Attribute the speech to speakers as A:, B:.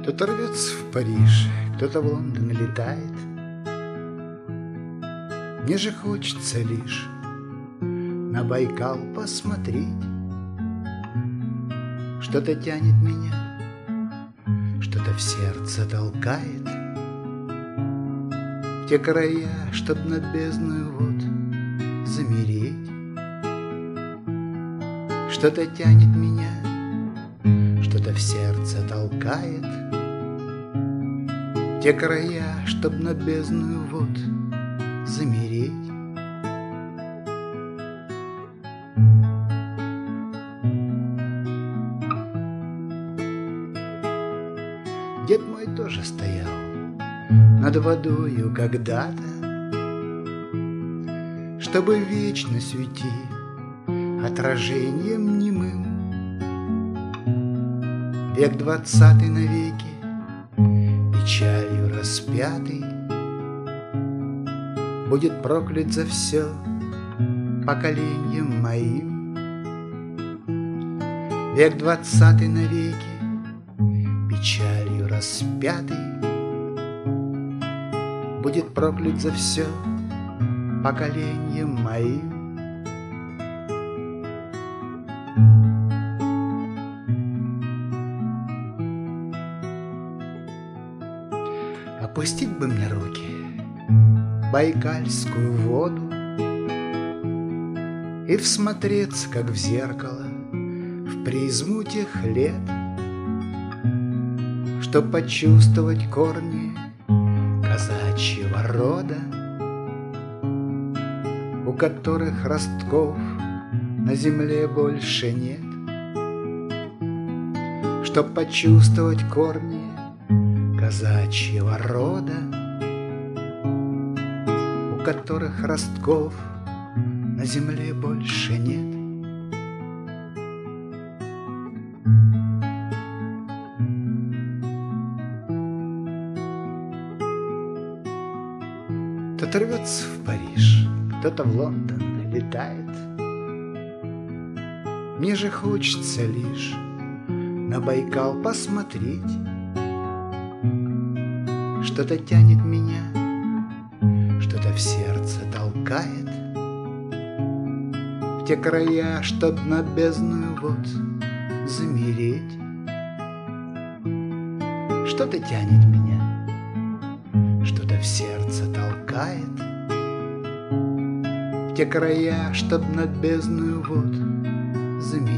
A: Кто-то рвется в Париж, кто-то в Лондон летает. Мне же хочется лишь на Байкал посмотреть. Что-то тянет меня, что-то в сердце толкает в те края, чтоб над бездною вод замереть. Что-то тянет меня, что-то в сердце толкает в те края, чтоб над бездною вод замереть. Дед мой тоже стоял над водою когда-то, чтобы вечно уйти отражением немым. Век 20 навеки печалью распятый будет проклят за все поколением моим. Век 20 навеки печалью распятый будет проклят за все поколением моим. Опустить бы мне руки в байкальскую воду и всмотреться, как в зеркало, в призму тех лет, чтоб почувствовать корни казачьего рода, у которых ростков на земле больше нет. Чтоб почувствовать корни казачьего рода, у которых ростков на земле больше нет. Кто-то рвется в Париж, кто-то в Лондон летает. Мне же хочется лишь на Байкал посмотреть. Что-то тянет меня, что-то в сердце толкает в те края, чтоб на бездную вод замереть. Что-то тянет меня, что-то в сердце толкает в те края, чтоб над бездною вод замереть.